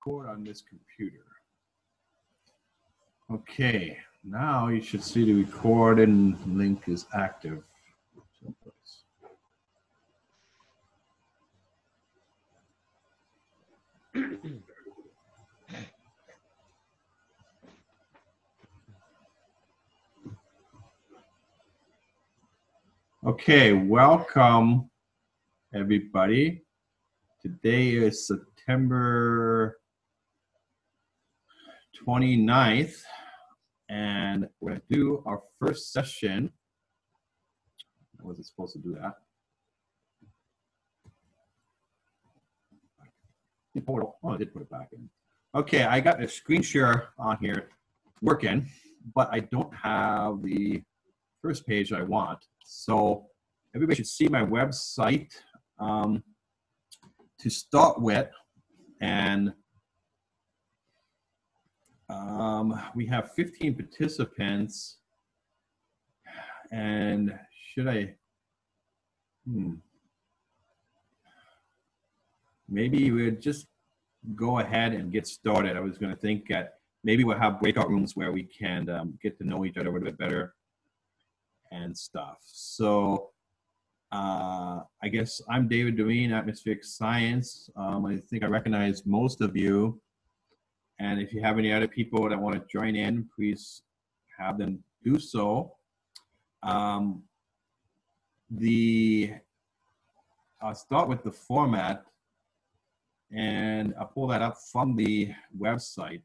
record on this computer. Okay, now you should see the recording link is active. Someplace. Okay, welcome everybody. Today is September 29th, and we're going to do our first session. I wasn't supposed to do that. Oh, I did put it back in. Okay, I got a screen share on here working, but I don't have the first page I want. So everybody should see my website to start with. And we have 15 participants. And should I, maybe we'll just go ahead and get started. I was going to think that maybe we'll have breakout rooms where we can get to know each other a little bit better and stuff. So I guess I'm David Devine, Atmospheric Science. I think I recognize most of you. And if you have any other people that want to join in, please have them do so. I'll start with the format, and I'll pull that up from the website.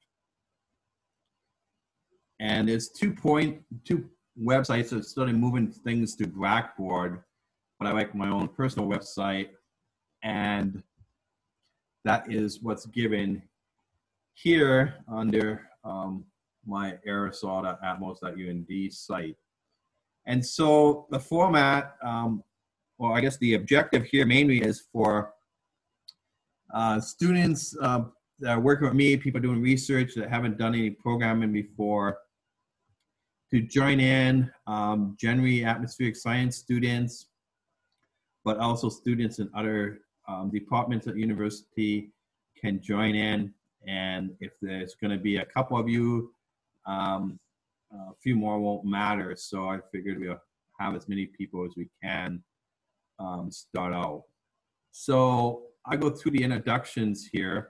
And there's two websites that started moving things to Blackboard, but I like my own personal website, and that is what's given here under my aerosol.atmos.und site. And so the format, well, I guess the objective here mainly is for students that are working with me, people doing research that haven't done any programming before, to join in, generally atmospheric science students, but also students in other departments at university can join in. And if there's going to be a couple of you, a few more won't matter. So I figured we'll have as many people as we can start out. So I go through the introductions here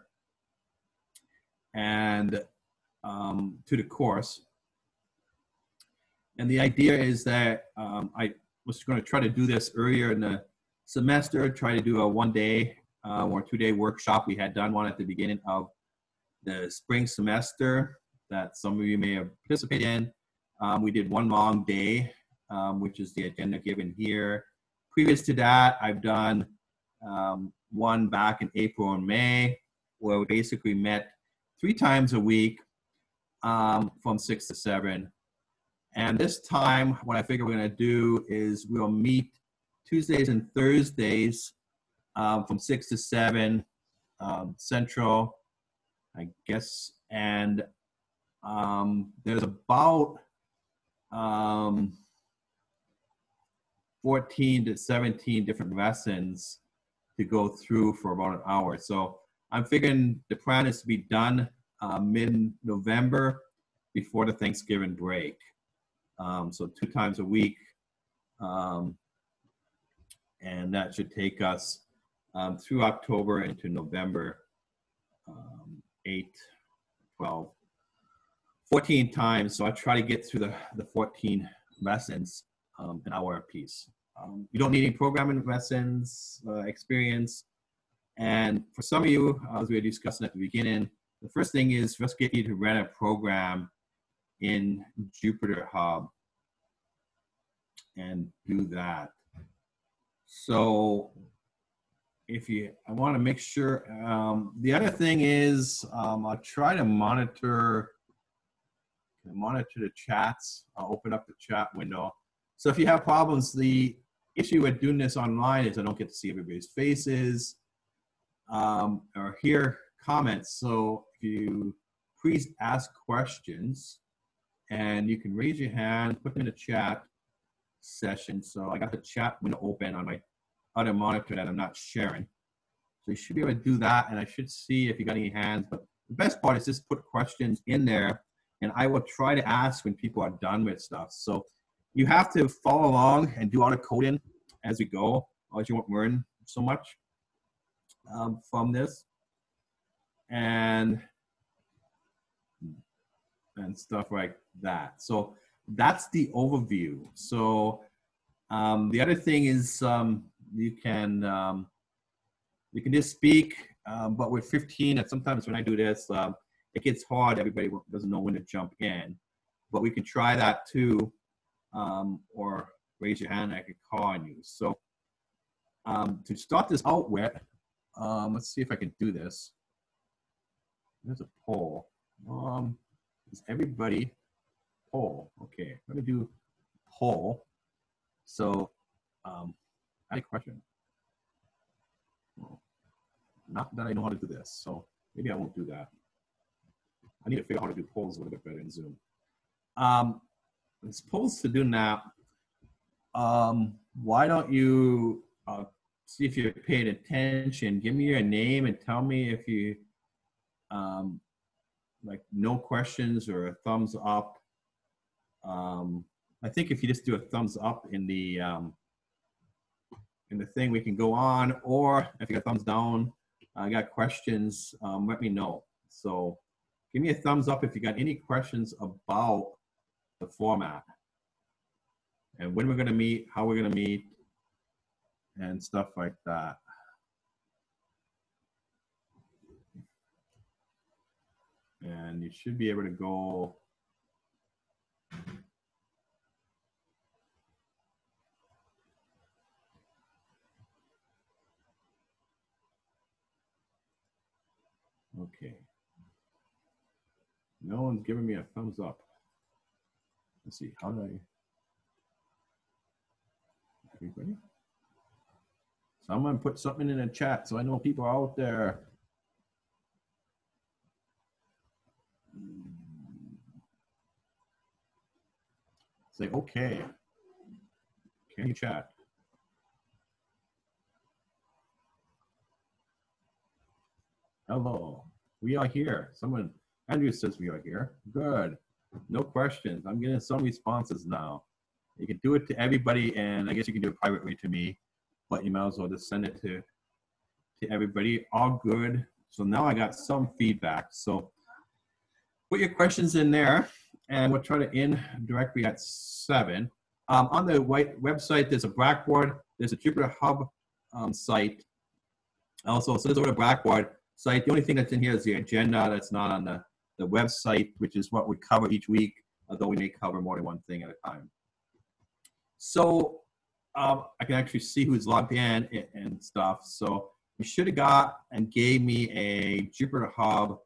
and to the course. And the idea is that I was going to try to do this earlier in the semester, try to do a one-day or two-day workshop. We had done one at the beginning of the spring semester that some of you may have participated in. We did one long day, which is the agenda given here. Previous to that, I've done one back in April and May, where we basically met 3 times a week from 6 to 7. And this time, what I figure we're going to do is we'll meet Tuesdays and Thursdays from 6 to 7 Central, I guess. And there's about 14 to 17 different lessons to go through for about an hour. So I'm figuring the plan is to be done mid-November before the Thanksgiving break. So 2 times a week. And that should take us through October into November, 8, 12, 14 times. So I try to get through the 14 lessons an hour apiece. You don't need any programming lessons, experience. And for some of you, as we were discussing at the beginning, the first thing is let's get you to run a program in Jupyter Hub and do that. So I want to make sure, the other thing is I'll try to monitor the chats. I'll open up the chat window. So if you have problems, the issue with doing this online is I don't get to see everybody's faces or hear comments. So if you please ask questions, and you can raise your hand, put them in the chat session. So I got the chat window open on my other monitor that I'm not sharing. So you should be able to do that, and I should see if you got any hands, but the best part is just put questions in there, and I will try to ask when people are done with stuff. So you have to follow along and do all the coding as we go, or you won't learn so much from this. And stuff like that. So that's the overview. So the other thing is you can just speak, but with 15, and sometimes when I do this, it gets hard. Everybody doesn't know when to jump in, but we can try that too, or raise your hand. I could call on you. So to start this out with, let's see if I can do this. There's a poll. Is everybody poll? Okay, let me do poll. So, I had a question. Well, not that I know how to do this, so maybe I won't do that. I need to figure out how to do polls a little bit better in Zoom. There's polls to do now. Why don't you see if you're paying attention? Give me your name and tell me if you like no questions or a thumbs up. I think if you just do a thumbs up in the thing, we can go on. Or if you got thumbs down, I got questions, let me know. So give me a thumbs up if you got any questions about the format and when we're going to meet, how we're going to meet, and stuff like that. And you should be able to go. Okay. No one's giving me a thumbs up. Let's see, how do I? Everybody? Someone put something in the chat so I know people are out there. Say, okay. Can you chat? Hello, we are here. Someone, Andrew says we are here. Good, no questions. I'm getting some responses now. You can do it to everybody, and I guess you can do it privately to me, but you might as well just send it to everybody. All good. So now I got some feedback. So put your questions in there, and we'll try to end directly at 7. On the website, there's a Blackboard. There's a Jupyter Hub site. Also, so there's a Blackboard site. The only thing that's in here is the agenda. That's not on the website, which is what we cover each week, although we may cover more than one thing at a time. So I can actually see who's logged in and stuff. So you should have got and gave me a Jupyter Hub,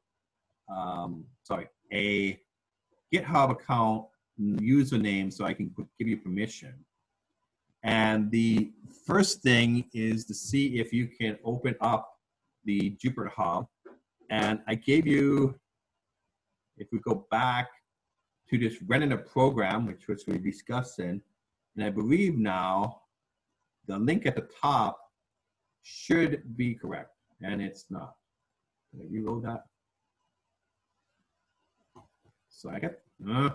a GitHub account username so I can give you permission. And the first thing is to see if you can open up the Jupyter Hub. And I gave you, if we go back to this running a program, which we're discussing, and I believe now the link at the top should be correct, and it's not. Did I reload that? So I got,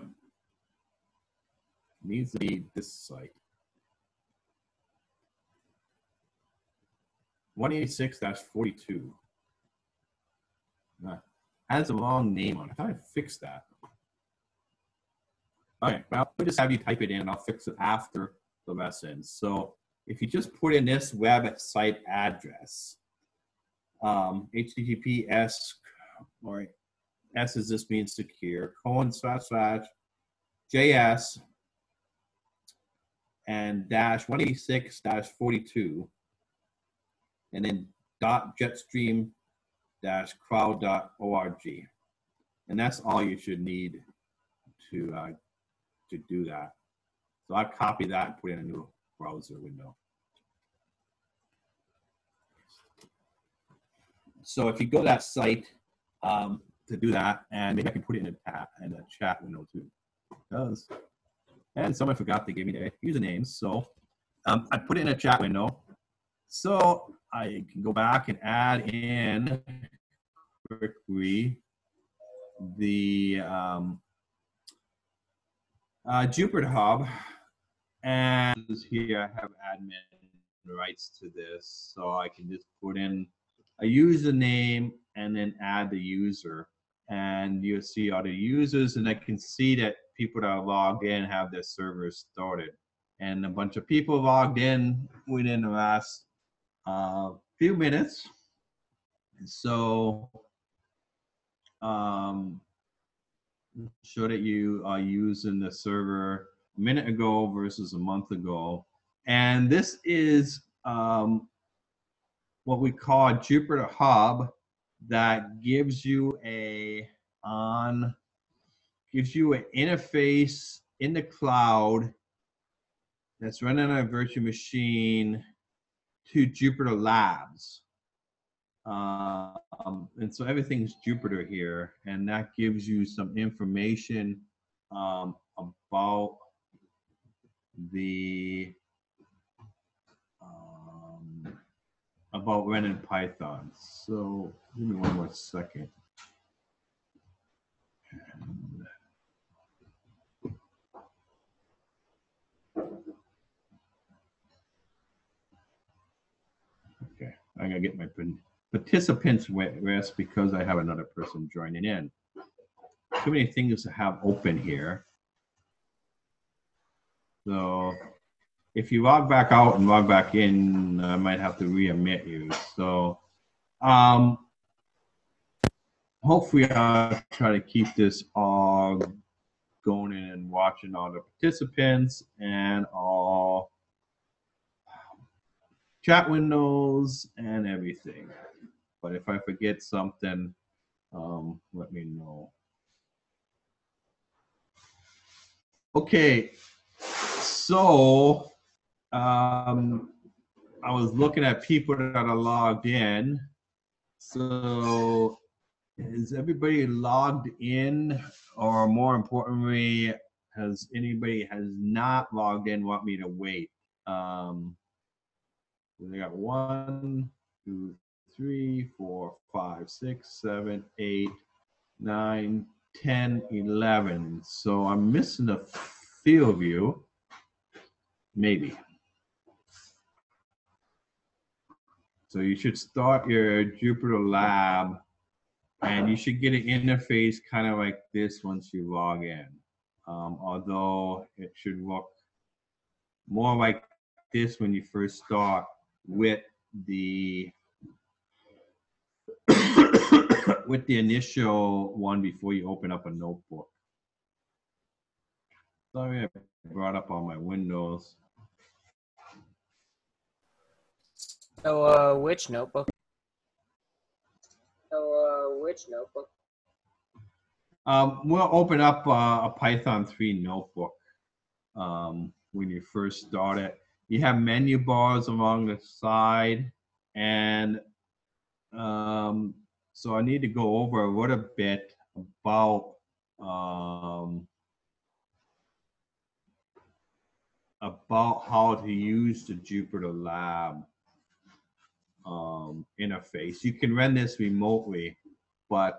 needs to be this site. 186-42. Has a long name on it. I thought I fixed that. All right, well, we'll just have you type it in and I'll fix it after the lesson. So if you just put in this website address, HTTPS, or S is this means secure, ://JS and -186-42, and then .jetstream-crowd.org. And that's all you should need to do that. So I copy that and put in a new browser window. So if you go to that site to do that, and maybe I can put it in a chat window too. And someone forgot to give me the usernames, so I put it in a chat window. So I can go back and add in quickly the Jupyter Hub, and here I have admin rights to this, so I can just put in a username and then add the user, and you'll see all the users, and I can see that people that are logged in have their servers started, and a bunch of people logged in within the last few minutes. So show that you are using the server a minute ago versus a month ago. And this is what we call a Jupyter Hub that gives you gives you an interface in the cloud that's running on a virtual machine to Jupyter Labs. And so everything's Jupyter here, and that gives you some information about the about running Python. So give me one more second. Okay, I'm gonna get my participants rest because I have another person joining in. Too many things to have open here. So if you log back out and log back in, I might have to re-admit you. So hopefully I'll try to keep this all going in and watching all the participants and all chat windows and everything. But if I forget something, let me know. Okay, so I was looking at people that are logged in. So is everybody logged in, or more importantly, has anybody has not logged in want me to wait? We got 1, 2, 3, 4, 5, 6, 7, 8, 9, 10, 11. So I'm missing a few of you, maybe. So you should start your Jupyter Lab, and you should get an interface kind of like this once you log in. Although it should look more like this when you first start with the with the initial one before you open up a notebook. Sorry, I brought up all my windows. So, which notebook? We'll open up a Python 3 notebook when you first start it. You have menu bars along the side, and so I need to go over a little bit about how to use the Jupyter Lab interface. You can run this remotely, but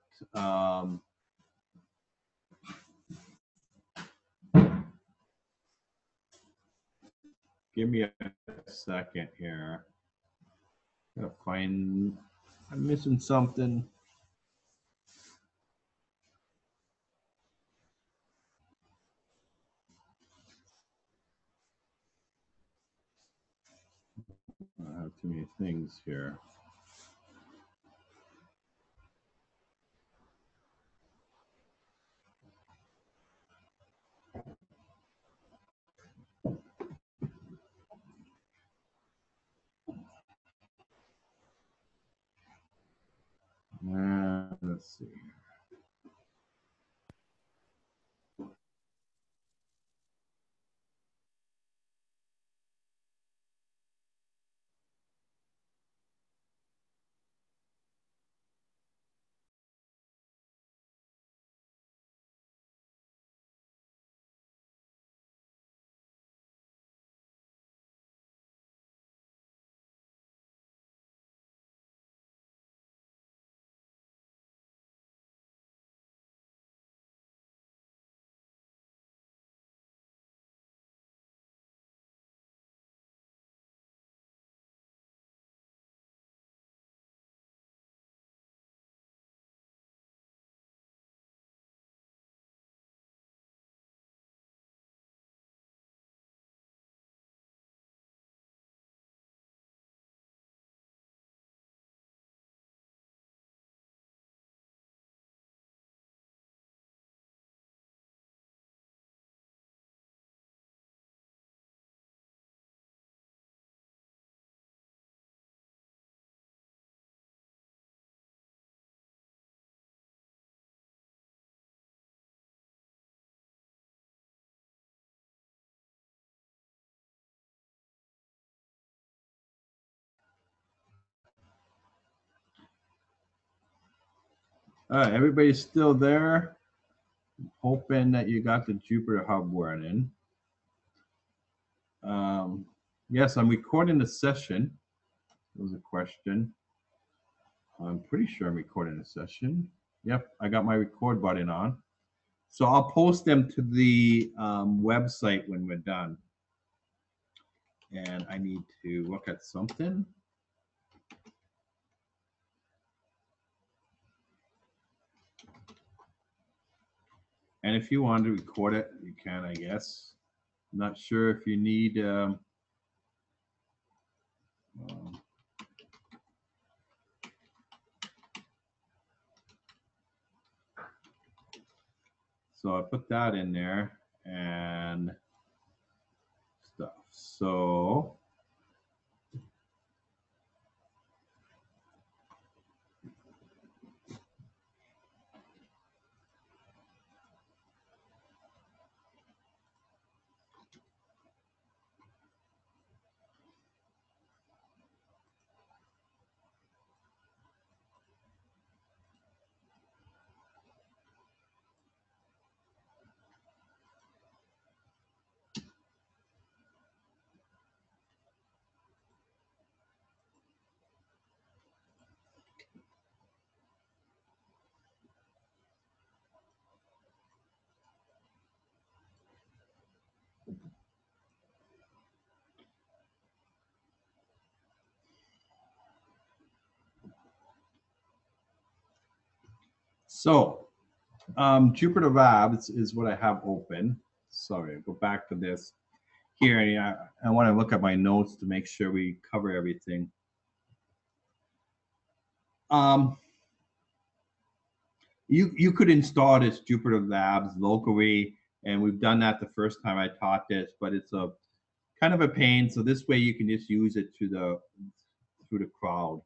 give me a second here. Gotta find, I'm missing something. I have too many things here. Let's see. All right, everybody's still there. Hoping that you got the Jupyter Hub running. Yes, I'm recording the session. There was a question. I'm pretty sure I'm recording a session. Yep, I got my record button on. So I'll post them to the website when we're done. And I need to look at something. And if you want to record it, you can, I guess. I'm not sure if you need so I put that in there and stuff. So Jupyter Labs is what I have open. Sorry, I'll go back to this here. I want to look at my notes to make sure we cover everything. You could install this Jupyter Labs locally, and we've done that the first time I taught this, but it's a kind of a pain. So this way you can just use it through the crowd.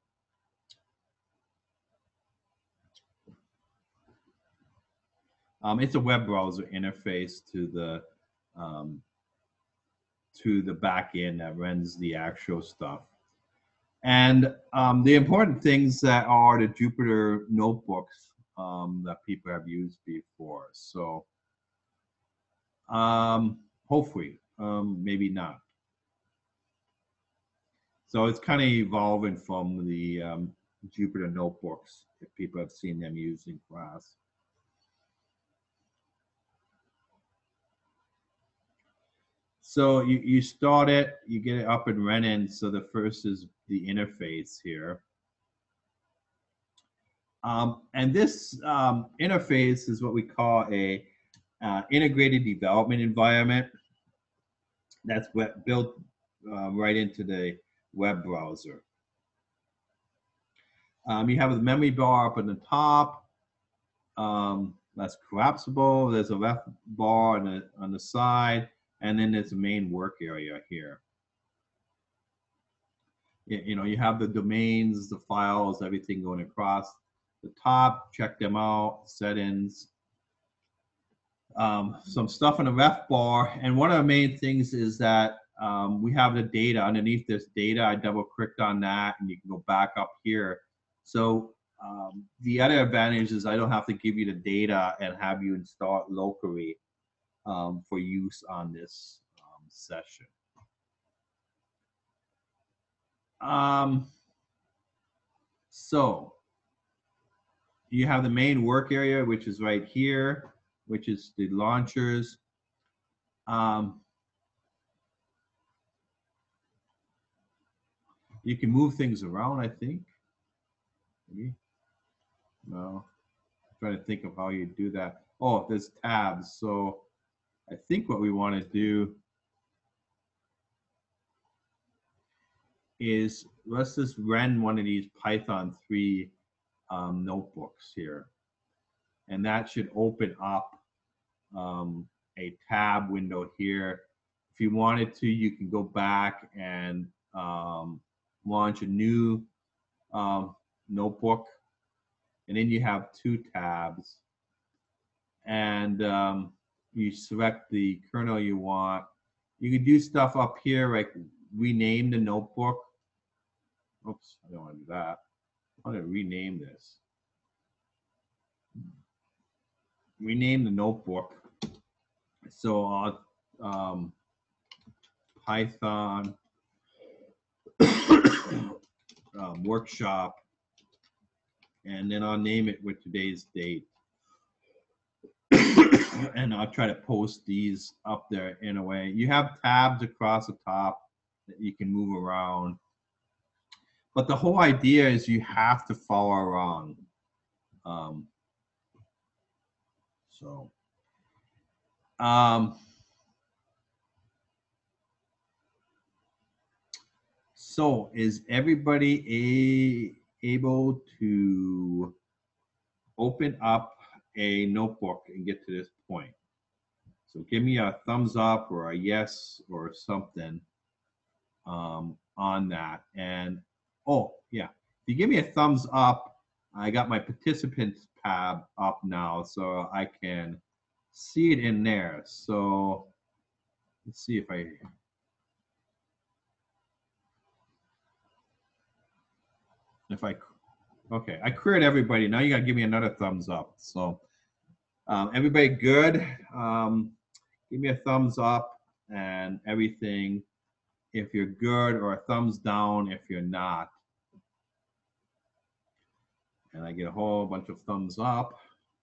It's a web browser interface to the back end that runs the actual stuff. And the important things that are the Jupyter notebooks that people have used before. So hopefully, maybe not. So it's kind of evolving from the Jupyter notebooks, if people have seen them used in class. So you start it, you get it up and running. So the first is the interface here. And this interface is what we call a integrated development environment that's built right into the web browser. You have the memory bar up on the top. That's collapsible. There's a left bar on the side, and then there's a main work area here. You have the domains, the files, everything going across the top. Check them out. Settings. Some stuff on the left bar, and one of the main things is that we have the data underneath this data. I double clicked on that, and you can go back up here. So the other advantage is I don't have to give you the data and have you install it locally for use on this session. So you have the main work area, which is right here, which is the launchers. You can move things around, I think. Maybe. No, I'm trying to think of how you do that. Oh, there's tabs. So I think what we want to do is let's just run one of these Python 3 notebooks here. And that should open up a tab window here. If you wanted to, you can go back and launch a new notebook. And then you have two tabs. And you select the kernel you want. You can do stuff up here like rename the notebook. Oops, I don't want to do that. I want to rename this. rename the notebook. So Python workshop, and then I'll name it with today's date. And I'll try to post these up there in a way. You have tabs across the top that you can move around. But the whole idea is you have to follow along. So is everybody able to open up a notebook and get to this point? So give me a thumbs up or a yes or something on that. And oh yeah, if you give me a thumbs up, I got my participants tab up now, so I can see it in there. So let's see if okay, I cleared everybody. Now you gotta give me another thumbs up. So everybody good? Give me a thumbs up and everything if you're good, or a thumbs down if you're not. And I get a whole bunch of thumbs up.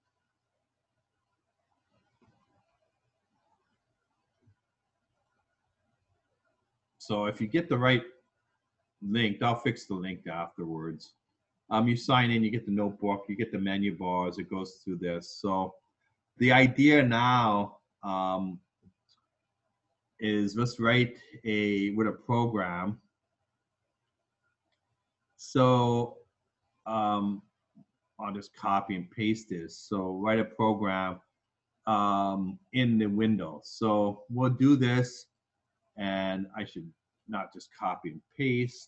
So if you get the right link, I'll fix the link afterwards. You sign in, you get the notebook, you get the menu bars, it goes through this. So the idea now is let's write with a program. So I'll just copy and paste this. So write a program in the window. So we'll do this, and I should not just copy and paste.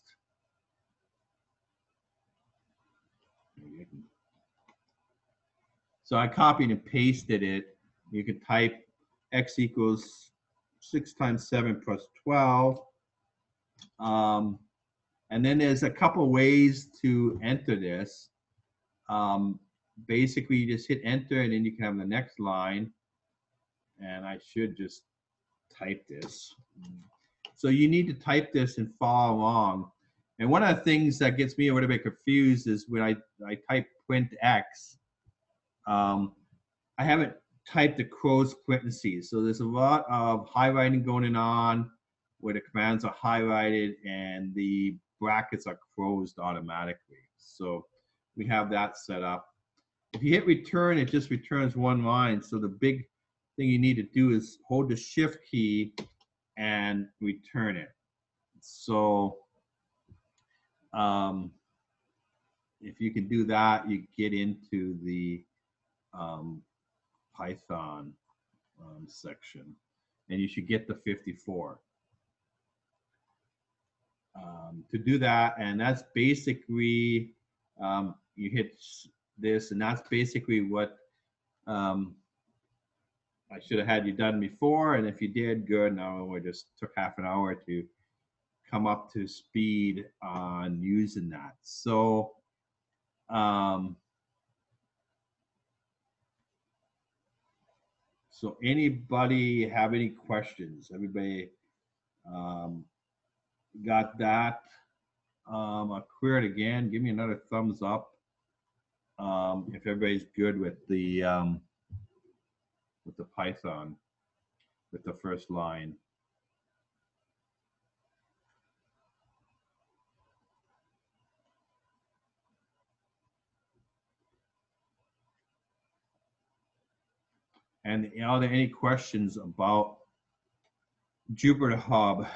So I copied and pasted it. You can type x equals 6 times 7 plus 12. And then there's a couple ways to enter this. Basically, you just hit enter, and then you can have the next line. And I should just type this. So you need to type this and follow along. And one of the things that gets me a little bit confused is when I type print x, I haven't typed the close parentheses. So there's a lot of highlighting going on where the commands are highlighted and the brackets are closed automatically. So we have that set up. If you hit return, it just returns one line. So the big thing you need to do is hold the shift key and return it. So if you can do that, you get into the Python section, and you should get the 54. To do that, and that's basically, you hit this, and that's basically what I should have had you done before, and if you did, good. Now it just took half an hour to come up to speed on using that. So so anybody have any questions? Everybody got that? I'll clear it again. Give me another thumbs up if everybody's good with the Python, with the first line. And are there any questions about Jupyter Hub?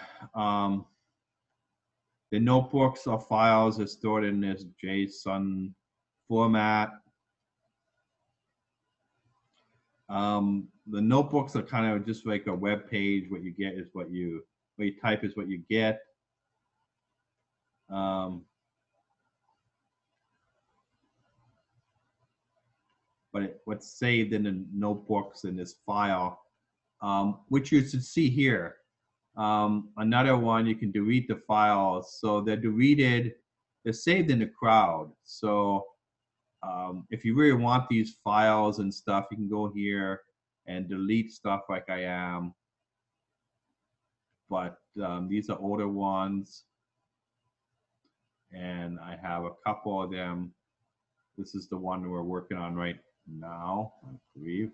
The notebooks or files are stored in this JSON format. The notebooks are kind of just like a web page. What you get is what you type is what you get. But what's saved in the notebooks in this file, which you should see here. Another one, you can delete the files. So they're deleted, they're saved in the cloud. So if you really want these files and stuff, you can go here and delete stuff like I am. But these are older ones. And I have a couple of them. This is the one we're working on right now, I believe.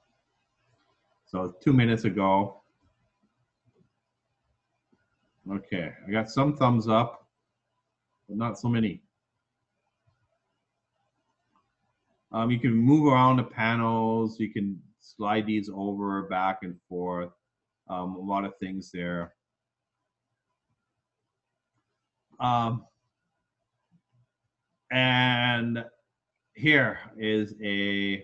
So 2 minutes ago. Okay, I got some thumbs up, but not so many. You can move around the panels. You can slide these over, back and forth. A lot of things there. And here is a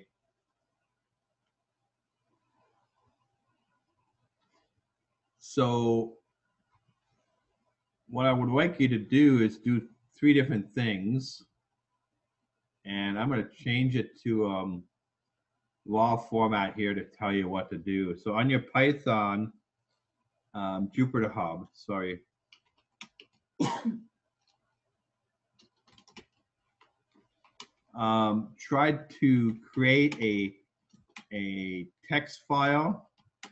so what I would like you to do is do 3 different things, and I'm going to change it to raw format here to tell you what to do. So on your Python Jupyter Hub, sorry. Try to create a text file,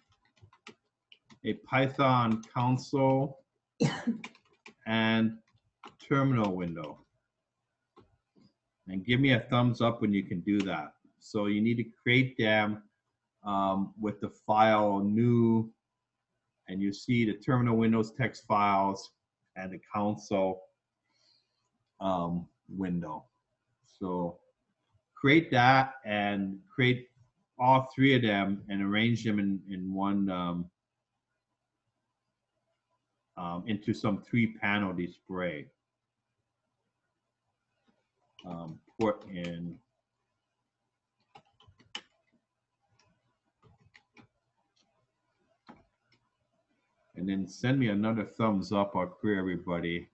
a Python console, and terminal window. And give me a thumbs up when you can do that. So you need to create them with the file new, and you see the terminal windows text files and the console window. So create that and create all 3 of them and arrange them in one into some 3-panel display. Put in and then send me another thumbs up. I'll clear everybody.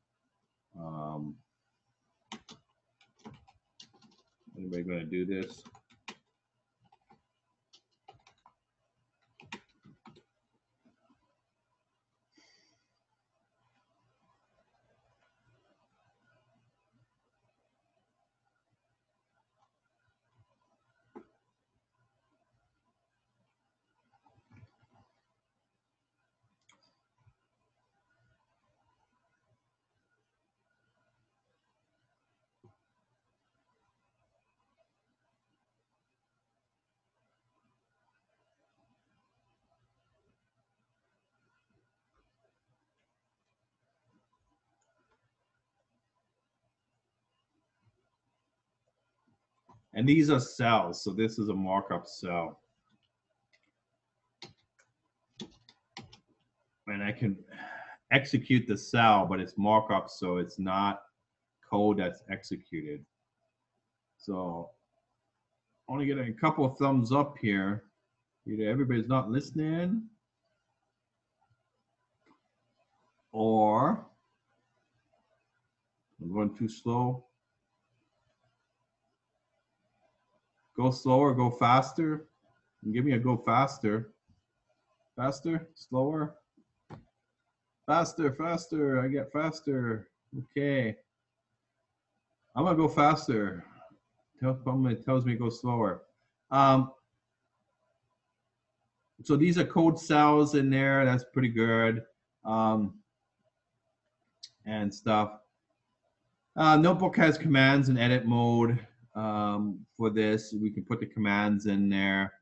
Anybody going to do this? And these are cells, so this is a markup cell. And I can execute the cell, but it's markup, so it's not code that's executed. So only getting a couple of thumbs up here. Either everybody's not listening, or I'm going too slow. Go slower, go faster. Give me a go faster. Faster, slower. Faster, faster. I get faster. Okay. I'm gonna go faster. It tells me to go slower. So these are code cells in there. That's pretty good. And stuff. Notebook has commands and edit mode for this. We can put the commands in there.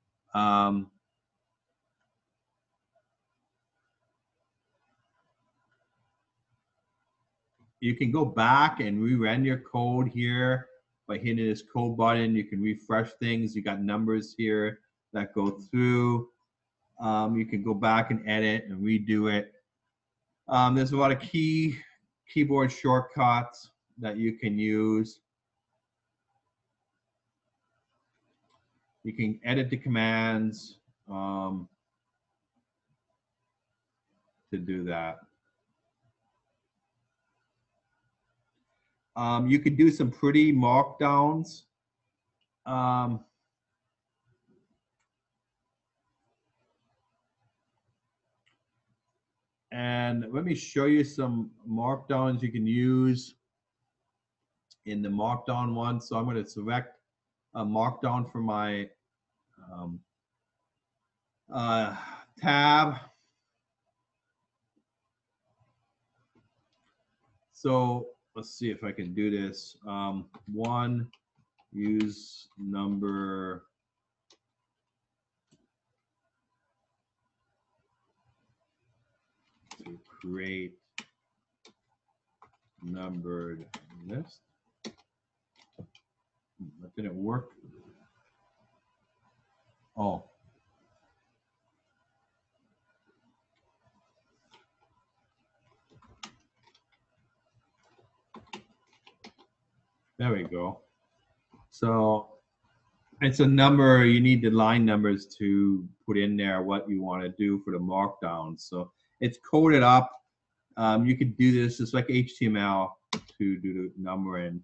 You can go back and rerun your code here by hitting this code button. You can refresh things. You got numbers here that go through. You can go back and edit and redo it. There's a lot of keyboard shortcuts that you can use. You can edit the commands to do that. You could do some pretty markdowns. And let me show you some markdowns you can use. in the Markdown one. So I'm going to select a Markdown for my tab. So let's see if I can do this. One, use number to create numbered list. That didn't work. Oh. There we go. So it's a number, you need the line numbers to put in there what you want to do for the markdown. So it's coded up. You could do this just like HTML to do the numbering.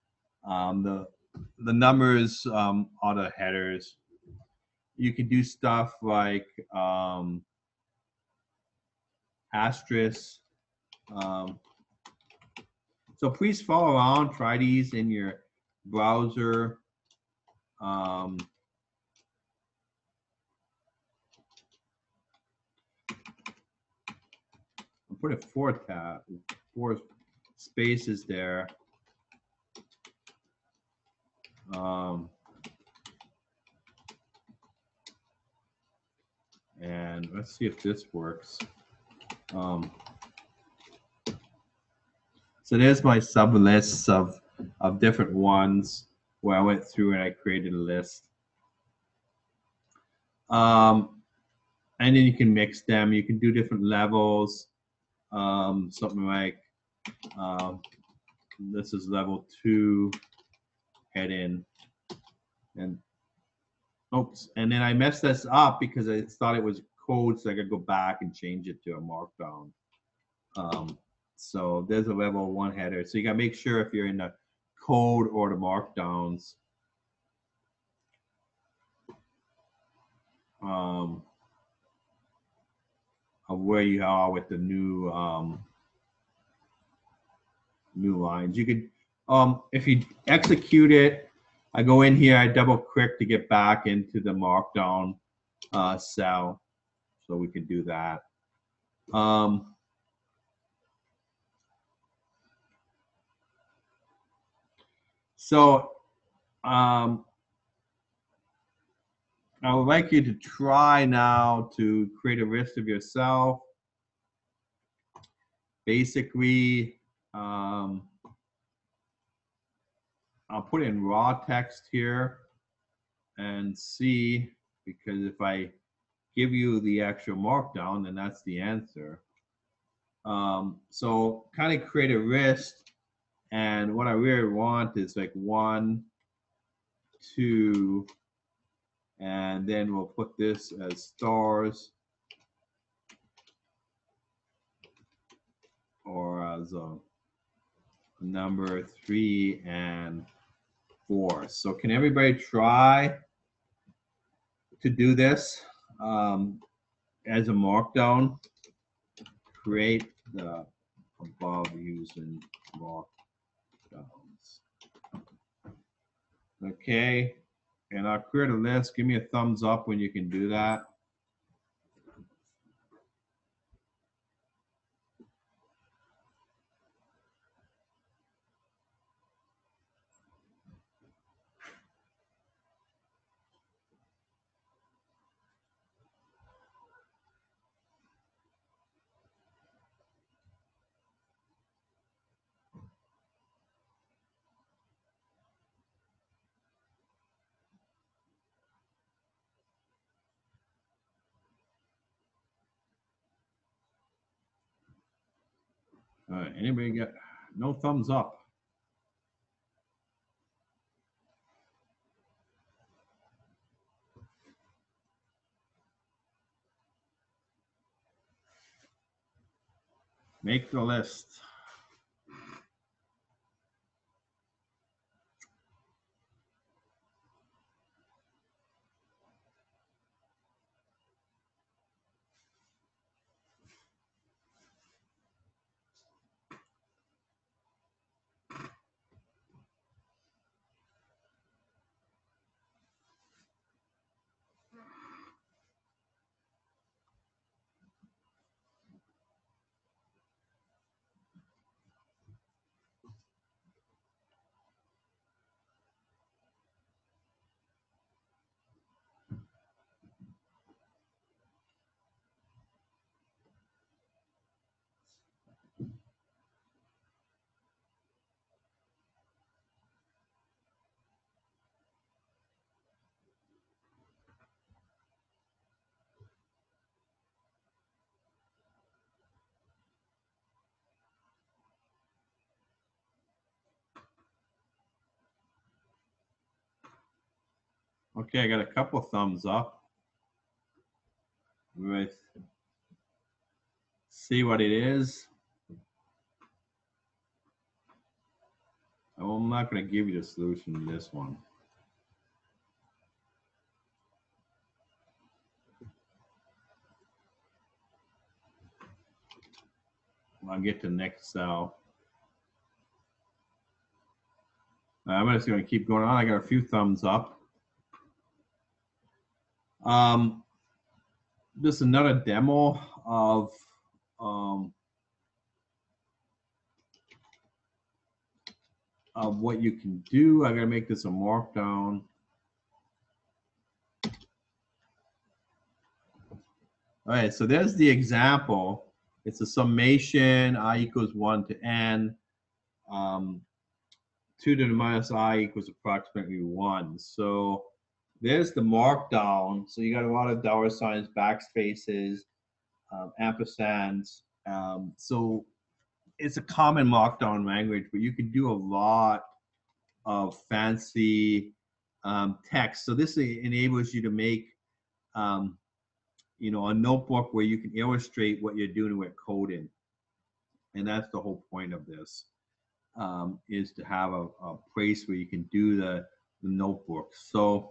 The numbers are the headers. You can do stuff like asterisk. So please follow around, try these in your browser. I'll put a four spaces there. And let's see if this works. So there's my sub lists of different ones where I went through and I created a list. And then you can mix them. You can do different levels. Something like this is level 2 heading, and oops, and then I messed this up because I thought it was code, so I could go back and change it to a markdown. So there's a level 1 header. So you gotta make sure if you're in the code or the markdowns. Of where you are with the new new lines. You could, if you execute it, I go in here, I double click to get back into the markdown cell, so we can do that. So I would like you to try now to create a list of yourself. Basically, I'll put in raw text here and see, because if I give you the actual markdown, then that's the answer. So kind of create a list, and what I really want is like 1, 2, and then we'll put this as stars or as a number 3 and 4. So can everybody try to do this as a markdown? Create the above using markdowns. Okay, and I'll create a list. Give me a thumbs up when you can do that. All right, anybody got no thumbs up? Make the list. Okay, I got a couple thumbs up. With see what it is. I'm not going to give you the solution to this one. I'll get to next cell. I'm just going to keep going on. I got a few thumbs up. This is another demo of what you can do. I got to make this a markdown. All right, so there's the example. It's a summation, I equals 1 to n. 2 to the minus I equals approximately 1. So there's the markdown. So you got a lot of dollar signs, backspaces, ampersands. So it's a common markdown language, but you can do a lot of fancy text. So this enables you to make you know, a notebook where you can illustrate what you're doing with coding. And that's the whole point of this, is to have a place where you can do the notebooks. So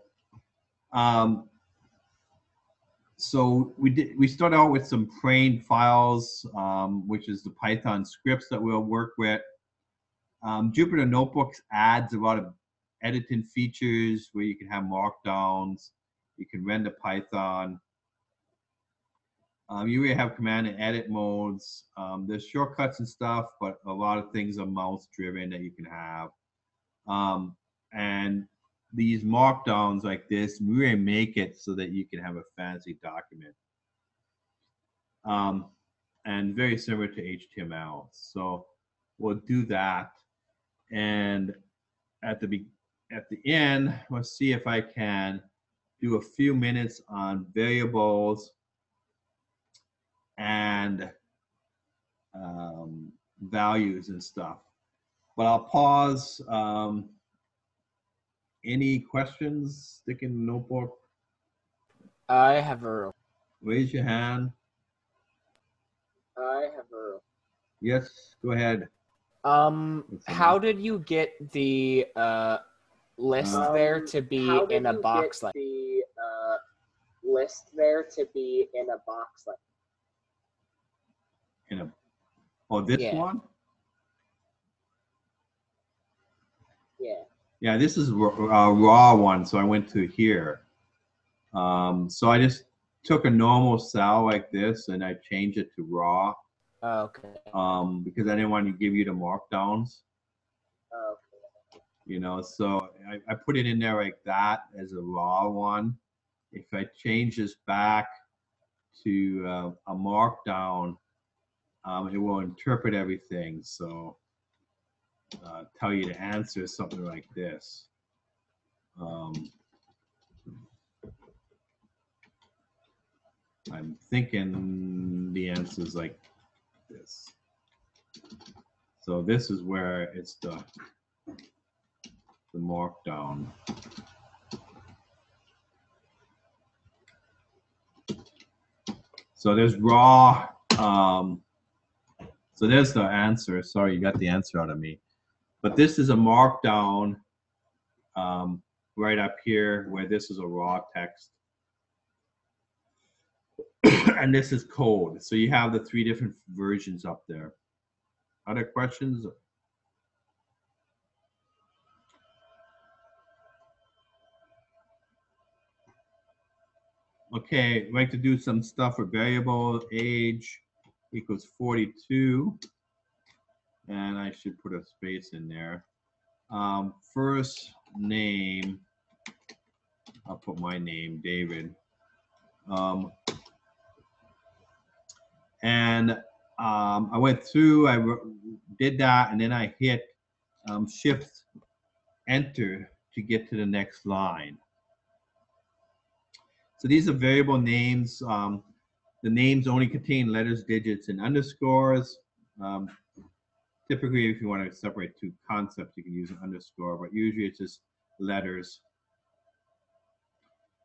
so we start out with some plain files, which is the Python scripts that we'll work with. Jupyter Notebooks adds a lot of editing features where you can have markdowns, you can render Python. You really have command and edit modes. There's shortcuts and stuff, but a lot of things are mouse driven that you can have. And these markdowns like this really make it so that you can have a fancy document. And very similar to HTML. So we'll do that. And at the end, let's see if I can do a few minutes on variables and values and stuff. But I'll pause. Any questions? Stick in the notebook. I have a. Raise your hand. I have a. Yes, go ahead. How did you get the list there to be in a box like? The list there to be in a box like. In a, oh, this one? Yeah. Yeah, this is a raw one, so I went to here. So I just took a normal cell like this and I changed it to raw. Okay. Because I didn't want to give you the markdowns. Okay. You know, so I put it in there like that as a raw one. If I change this back to a markdown, it will interpret everything. So tell you to answer something like this. I'm thinking the answer is like this. So this is where it's the markdown. So there's raw. So there's the answer. Sorry, you got the answer out of me. But this is a markdown right up here where this is a raw text. And this is code. So you have the 3 different versions up there. Other questions? Okay, I'd like to do some stuff for variable age equals 42. And I should put a space in there. First name, I'll put my name, David. And I went through, I did that, and then I hit Shift Enter to get to the next line. So these are variable names. The names only contain letters, digits, and underscores. Typically, if you want to separate 2 concepts, you can use an underscore, but usually it's just letters.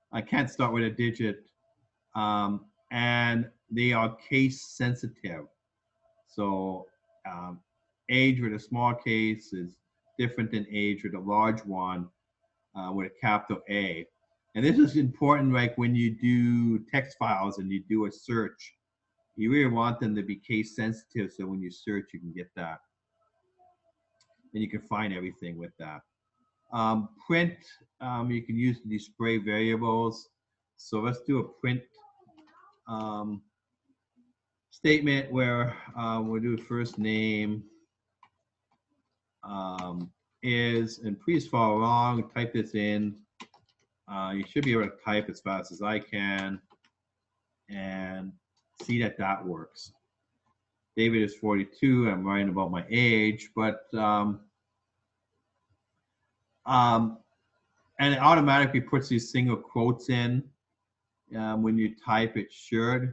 I can't start with a digit, and they are case sensitive. So age with a small case is different than age with a large one with a capital A. And this is important, like when you do text files and you do a search, you really want them to be case sensitive, so when you search, you can get that. And you can find everything with that. Print, you can use to display variables. So let's do a print statement where we'll do first name is, and please follow along, type this in. You should be able to type as fast as I can and see that that works. David is 42. I'm writing about my age, but and it automatically puts these single quotes in. When you type, it should.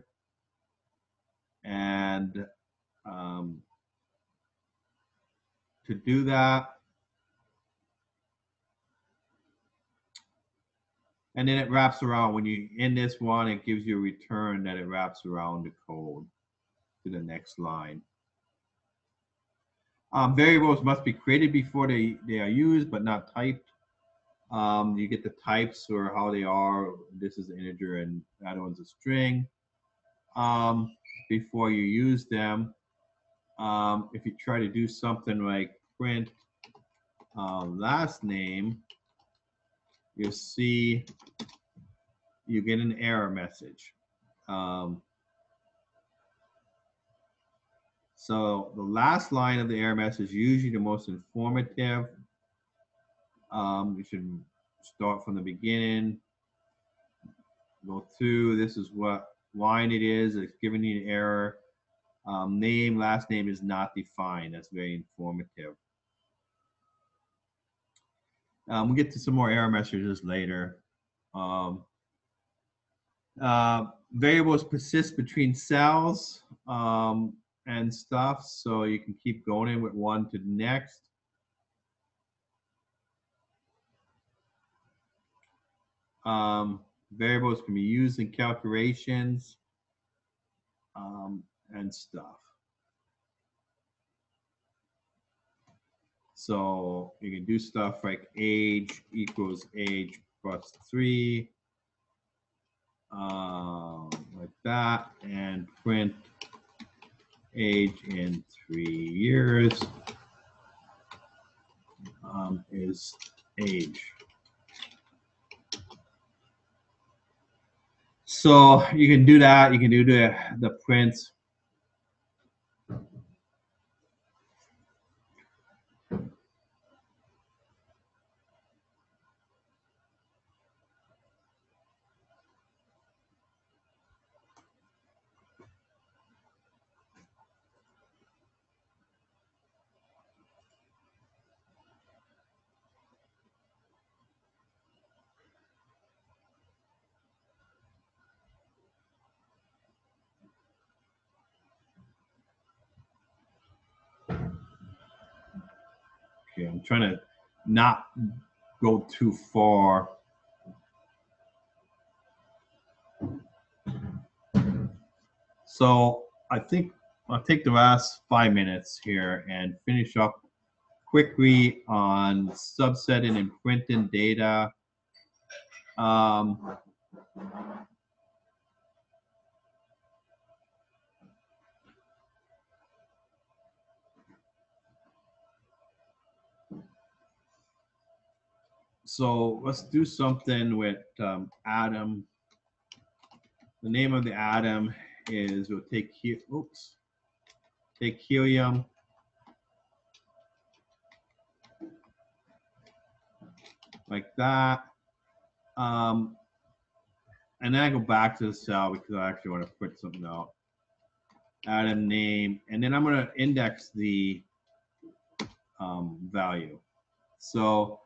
And to do that, and then it wraps around. When you end this one, it gives you a return that it wraps around the code to the next line. Variables must be created before they are used, but not typed. You get the types or how they are. This is an integer and that one's a string. Before you use them, if you try to do something like print last name, you'll see you get an error message. So the last line of the error message is usually the most informative. You should start from the beginning, go through. This is what line it is. It's giving you an error. Name, last name is not defined. That's very informative. We'll get to some more error messages later. Variables persist between cells and stuff, so you can keep going with one to the next. Variables can be used in calculations and stuff. So you can do stuff like age equals age plus 3, like that, and print age in 3 years is age. So you can do that. You can do the prints. Okay, I'm trying to not go too far. So I think I'll take the last 5 minutes here and finish up quickly on subsetting and printing data. So let's do something with atom. The name of the atom is, we'll take here, oops, take helium. Like that. And then I go back to the cell because I actually want to print something out. Atom name, and then I'm going to index the value. So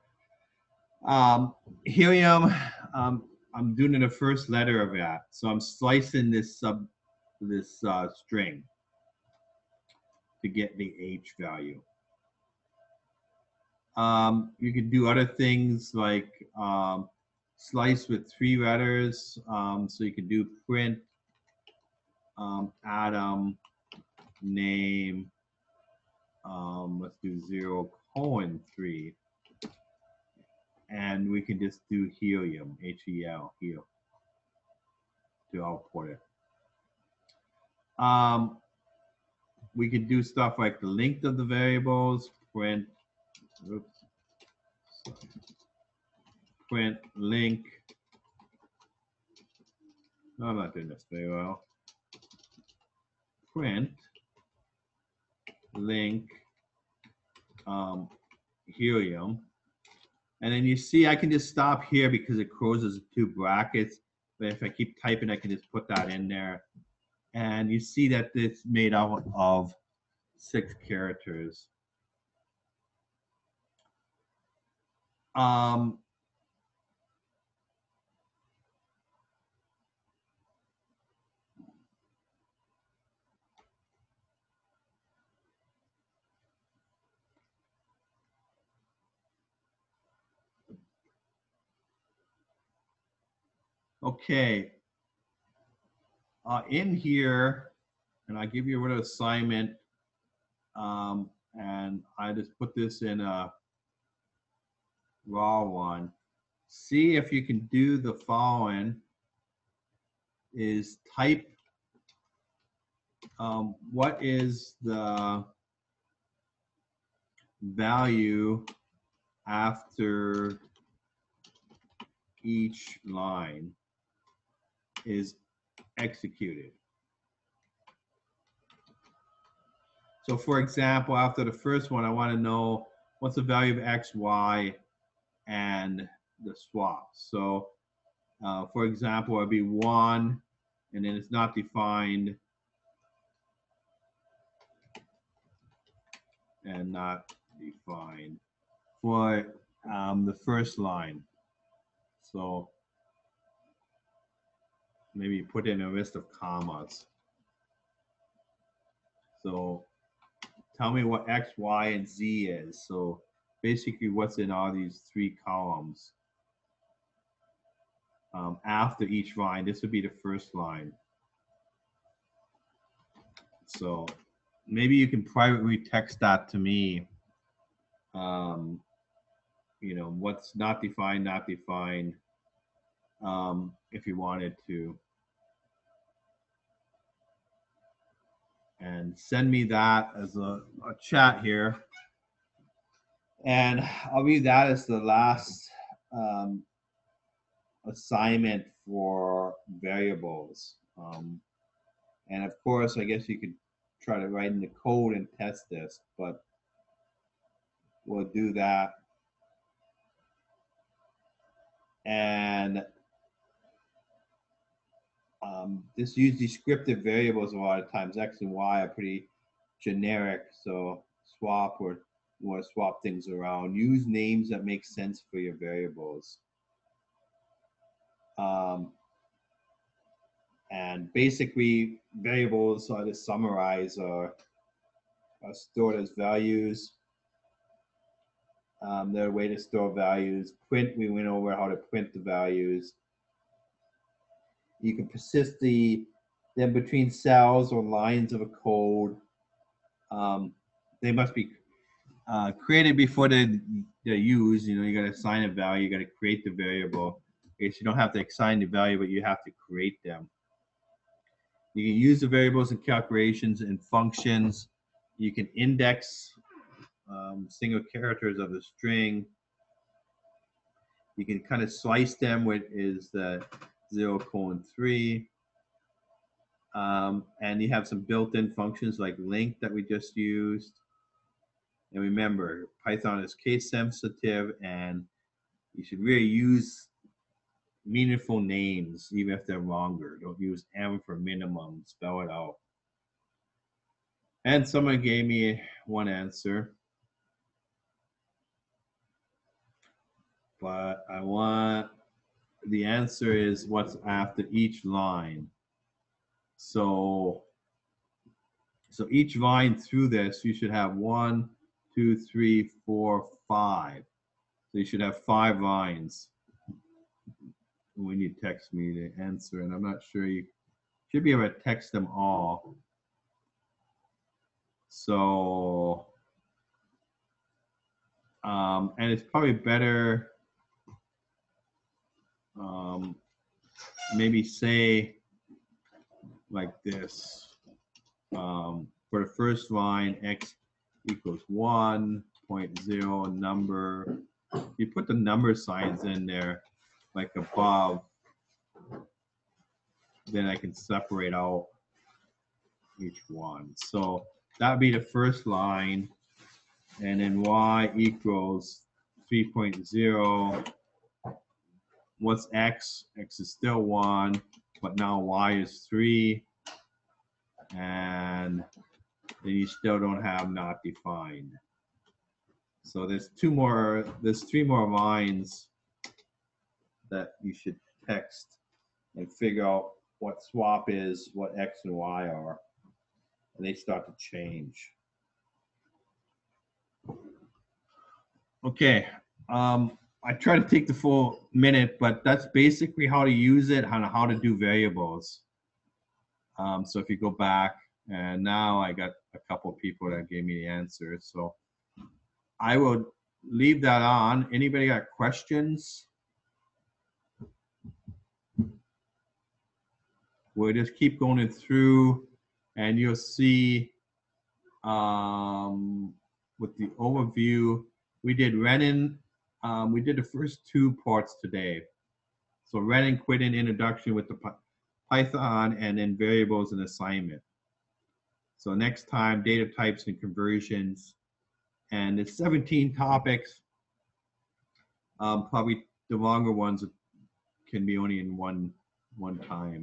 helium, I'm doing the first letter of that. So I'm slicing this string to get the H value. You can do other things like slice with 3 letters. So you can do print, Adam, name, let's do 0:3. And we can just do helium, H-E-L, helium, to output it. We could do stuff like the length of the variables, print, oops, print link. No, I'm not doing this very well. Print link helium. And then you see I can just stop here because it closes 2 brackets. But if I keep typing, I can just put that in there. And you see that it's made out of 6 characters. Okay. In here, and I give you a little assignment, and I just put this in a raw one. See if you can do the following: is type what is the value after each line is executed. So for example, after the first one, I want to know what's the value of X, Y, and the swap. So for example, it'd be 1, and then it's not defined, and not defined for the first line. So maybe put in a list of commas. So tell me what X, Y, and Z is. So basically what's in all these 3 columns after each line. This would be the first line. So maybe you can privately text that to me. You know, what's not defined, if you wanted to. And send me that as a chat here. And I'll read that as the last assignment for variables. And of course, I guess you could try to write in the code and test this, but we'll do that. And just use descriptive variables a lot of times. X and Y are pretty generic, so swap or you want to swap things around. Use names that make sense for your variables. And basically, variables, to summarize, are stored as values. They're a way to store values. Print, we went over how to print the values. You can persist them between cells or lines of a code. They must be created before they're used. You know, you got to assign a value, you got to create the variable. Okay, so you don't have to assign the value, but you have to create them. You can use the variables and calculations and functions. You can index single characters of the string. You can kind of slice them, which is the 0:3. And you have some built-in functions like link that we just used. And remember, Python is case sensitive, and you should really use meaningful names, even if they're longer. Don't use M for minimum, spell it out. And someone gave me one answer, but I want, the answer is what's after each line. So each line through this, you should have 1, 2, 3, 4, 5. So you should have 5 lines. when you text me to answer, and I'm not sure you should be able to text them all. So, and it's probably better, maybe say like this, for the first line, x equals 1.0 number. You put the number signs in there like above, then I can separate out each one. So that would be the first line, and then y equals 3.0. What's x? X is still 1, but now y is 3, and then you still don't have not defined. So there's three more lines that you should text and figure out what swap is, what x and y are, and they start to change. Okay, I try to take the full minute, but that's basically how to use it, how to do variables. So if you go back, and now I got a couple of people that gave me the answers, so I will leave that on. Anybody got questions? We'll just keep going through, and you'll see with the overview, we did Renin. We did the first 2 parts today. So Renin, quitting introduction with the Python, and then variables and assignment. So next time, data types and conversions. And it's 17 topics. Probably the longer ones can be only in one time.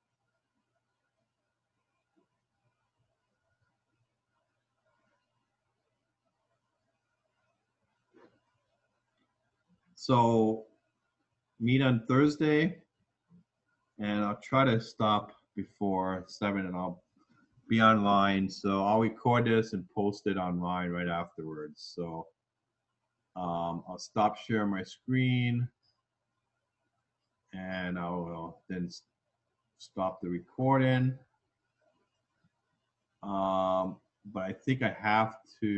So meet on Thursday, and I'll try to stop before 7, and I'll be online. So I'll record this and post it online right afterwards. So I'll stop sharing my screen, and I will then stop the recording. But I think I have to